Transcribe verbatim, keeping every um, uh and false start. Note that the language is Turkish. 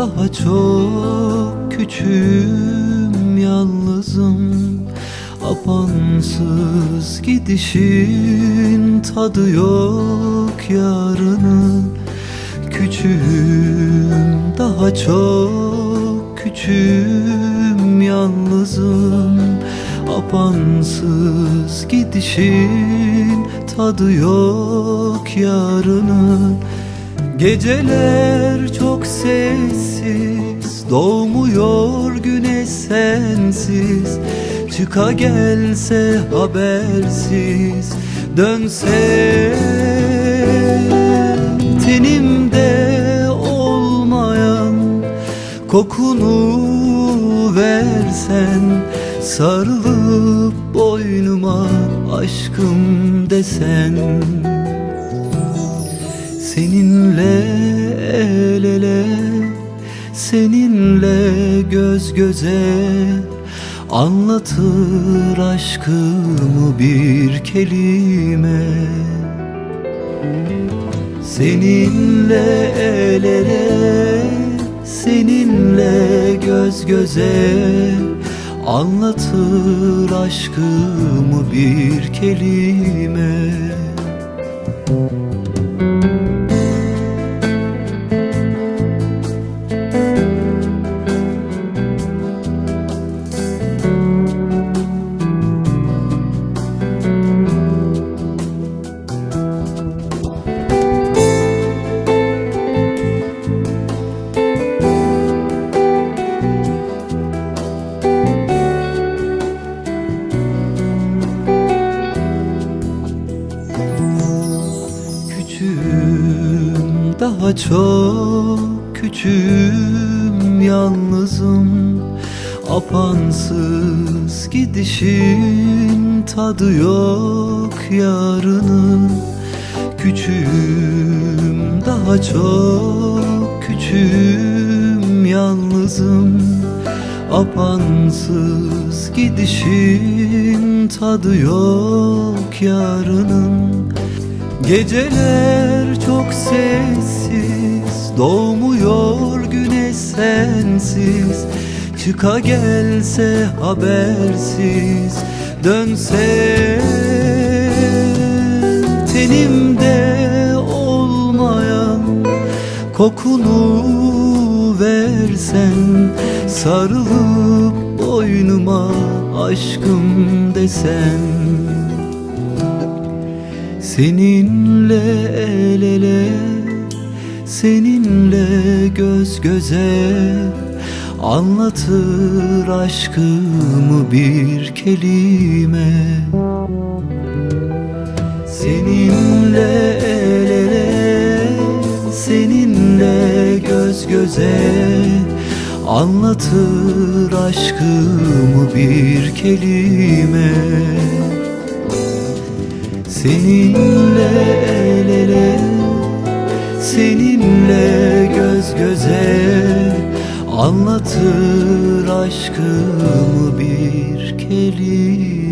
daha çok küçüğüm, yalnızım. Apansız gidişin tadı yok yarının. Küçüğüm, daha çok küçüğüm, yalnızım. Apansız gidişin tadı yok yarının. Geceler çok sessiz, doğmuyor güneş sensiz. Çıka gelse habersiz, dönse tenimde olmayan kokunu versen, sarılıp boynuma aşkım desen. Seninle el ele, seninle göz göze, anlatır aşkımı bir kelime. Seninle el ele, seninle göz göze, anlatır aşkımı bir kelime. Daha çok küçüğüm, yalnızım. Apansız gidişin tadı yok yarının. Küçüğüm, daha çok küçüğüm, yalnızım. Apansız gidişin tadı yok yarının. Geceler çok sessiz, doğmuyor güneş sensiz. Çıka gelse habersiz, dönse tenimde olmayan kokunu versen, sarılıp boynuma aşkım desen. Seninle el ele, seninle göz göze, anlatır aşkımı bir kelime. Seninle el ele, seninle göz göze, anlatır aşkımı bir kelime. Seninle el ele, seninle göz göze, anlatır aşkımı bir kelime.